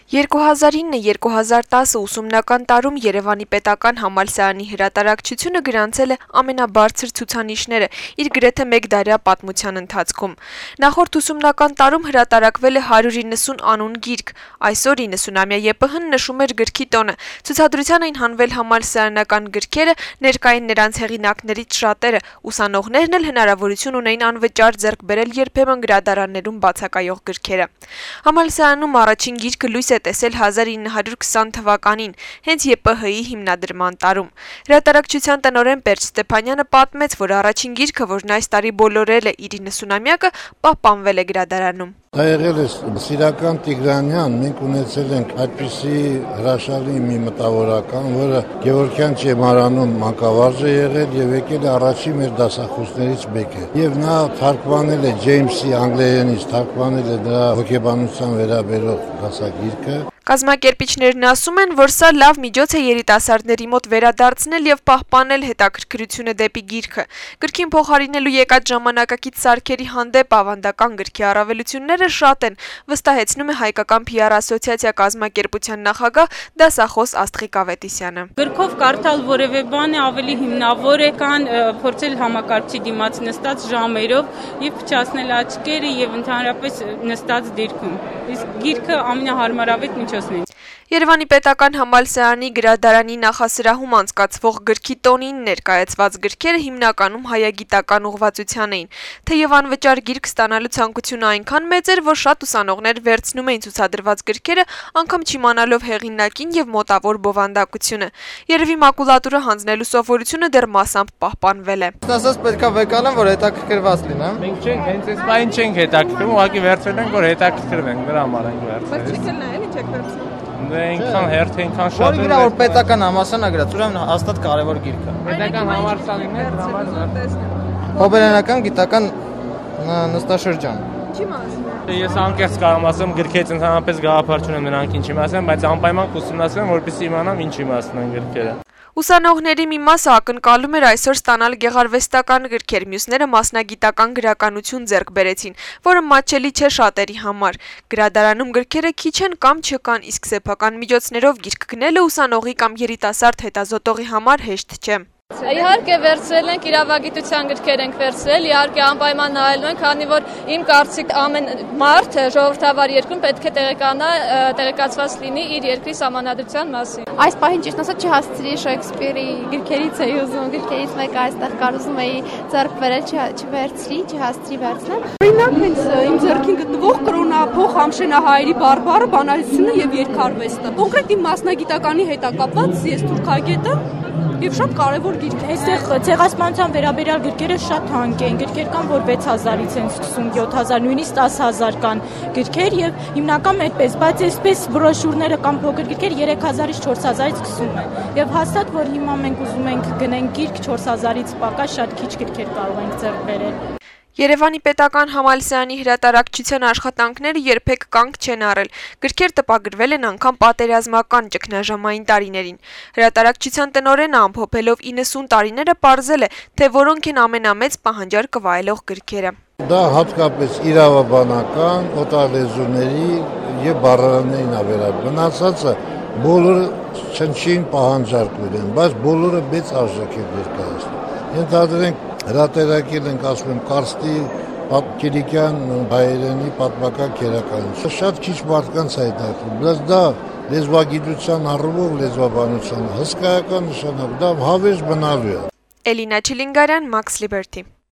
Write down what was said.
2009-2010 ուսումնական տարում Երևանի պետական համալսարանի հրատարակչությունը գրանցել է ամենաբարձր ցուցանիշները իր գրեթե մեկ դարյա պատմության ընթացքում։ Նախորդ ուսումնական տարում հրատարակվել է 190 անուն գիրք, այսօր 90-ամյա ԵՊՀ-ն նշում էր գրքի տոնը։ Ցուցադրության էին հանվել համալսարանական գրքերը, ներկային նրանց հեղինակներից շատերը, ուսանողներն էլ հնարավորություն ունեին անվճար ձեռք բերել երբեմն գրադարաններում բացակայող գրքերը։ Համալսարանում առաջին գիրքը լույս է տեսել 1920 թվականին, հենց ԵՊՀ-ի հիմնադրման տարում։ Հրատարակչության տնօրեն Պերճ Ստեփանյանը պատմեց, որ առաջին գիրքը, որն այս տարի բոլորել է իր 90-ամյակը, պահպանվել է գրադարանում։ Դա եղել է Սիրական Տիգրանյան, մենք ունեցել ենք այդպիսի հրաշալի մի մտավորական, որը Գևորգյան ճեմարանում մանկավարժ է եղել եւ եկել է առաջին մեր դասախոսներից մեկը։ Եվ նա թարգմանել է Ջեյմսի անգլերենից, թարգմանել է նրա հոգեբանության վերաբերող դասագիրքը։ Կազմակերպիչներն ասում են, որ սա լավ միջոց է երիտասարդների մոտ վերադարձնել եւ պահպանել հետաքրքրությունը դեպի գիրքը։ Գրքին փոխարինելու եկած ժամանակակից սարքերի հանդեպ ավանդական գրքի առավելությունները շատ են, վստահեցնում է Հայկական PR ասոցիացիա կազմակերպության նախագահ դասախոս Աստղիկ Ավետիսյանը։ Գրքով կարդալ որևէ բան է ավելի հիմնավոր է, քան փորձել համակարգչի դիմաց նստած ժամերով եւ փչացնել աչքերը եւ ընդհանրապես նստած դիրքում։ Իսկ գիրքը ամենահարմարավետ միջոցն է։ Երևանի պետական համալսարանի գրադարանի նախասրահում անցկացվող գրքի տոնին ներկայացված գրքերը հիմնականում հայագիտական ուղղվածության էին, թեև անվճար գիրք ստանալու ցանկությունը այնքան մեծ էր, որ շատ ուսանողներ վերցնում էին ցուցադրված գրքերը, անգամ չիմանալով հեղինակին եւ մոտավոր բովանդակությունը։ Երևի մակուլատուրա հանձնելու սովորությունը դեռ մասամբ պահպանվել է։ Ասած պետքա վկայեմ, որ հետաքրքրված լինեմ։ Մենք չենք հենց այս բանին չենք հետաքրքրում, ուղղակի վերցրել ենք, որ հետաքրքրվենք, դրա համար ենք վերցրել։ Բայց չեք նայել, ինչ եք վերցրել։ Այնքան հերթ, այնքան շատ Որի վրա որ պետական համալսարանը գրած, ուրեմն հաստատ կարևոր գիրք է։ պետական համալսարանն է, դրա համար Հոբելյանական գիտական նստաշրջան։ Չի մասն։ Ես անկեղծ կարող ասեմ, գրքերից ընդհանրապես գաղափար չունեմ նրանք ինչ իմացան, բայց անպայման կուսումնասիրեմ, որպեսզի իմանամ ինչ իմաստն են գրքերը։ Ուսանողների մի մասը ակնկալում էր այսօր ստանալ գեղարվեստական գրքեր, մյուսները մասնագիտական գրականություն ձեռք բերեցին, որը մատչելի չէ շատերի համար։ Գրադարանում գրքերը քիչ են կամ չկան, իսկ սեփական միջոցներով գիրք գնելը ուսանողի կամ երիտասարդ հետազոտողի համար հեշտ չէ։ Իհարկե վերցրել ենք իրավագիտության գրքեր ենք վերցրել, իհարկե անպայման նայելու ենք, քանի որ իմ կարծիք ամեն մարդ ժողովրդավար երկրում պետք է տեղեկացված լինի իր երկրի սահմանադրության մասին։ Այս պահին ճիշտ ասած չհասցրի Շեքսպիրի գրքերից էի ուզում, գրքերից մեկը այստեղ կարում էի ձեռք բերել, չհասցրի վերցնել։ Օրինակ հենց իմ ձեռքին գտնվող կրոնա փոխ ամշենահայերի բարբառը, բանալությունը եւ երկարվեստը։ Կոնկրետ իմ մասնագիտականի հետ է կապված, ես թուրքագետ եմ եւ շատ կարեւոր գիրք է։ Այստեղ ցեղասպանության վերաբերյալ գրքերը շատ թանկ են, գրքեր կան, որ 6000-ից են սկսում, 7000, նույնիսկ 10000 կան գրքեր եւ հիմնական այդպես, բայց այսպես բրոշուրները կամ փոքր գրքեր 3000-ից 4000-ից սկսում են։ Եվ հաստատ որ հիմա մենք ուզում ենք գնենք գիրք 4000-ից պակաս շատ քիչ գրքեր կարող ենք ձեռք բերել։ Երևանի պետական համալսարանի հրատարակչության աշխատանքները երբեք կանգ չեն առել։ Գրքեր տպագրվել են անգամ պատերազմական ճգնաժամային տարիներին։ Հրատարակչության տնօրենը ամփոփելով 90 տարիները պարզել է, թե որոնք են ամենամեծ պահանջարկը վայելող գրքերը։ Դա հատկապես իրավաբանական, օտարլեզուների եւ բառարաններին ավերած։ Մնացածը բոլորը չնչին պահանջարկ ունեն, բայց բոլորը մեծ արժեք են ներկայացնում։ Ենթադրենք հրատարակել ենք, ասում եմ, կարստի Կիլիկյան հայերենի պատմական քերականություն։ Շատ քիչ մարդկանց է հետաքրքրում, բայց դա լեզվագիտության առումով լեզվաբանության հսկայական նշանակ, դա հավերժ մնալու է։ Էլինա Չիլինգարյան, Max Liberty։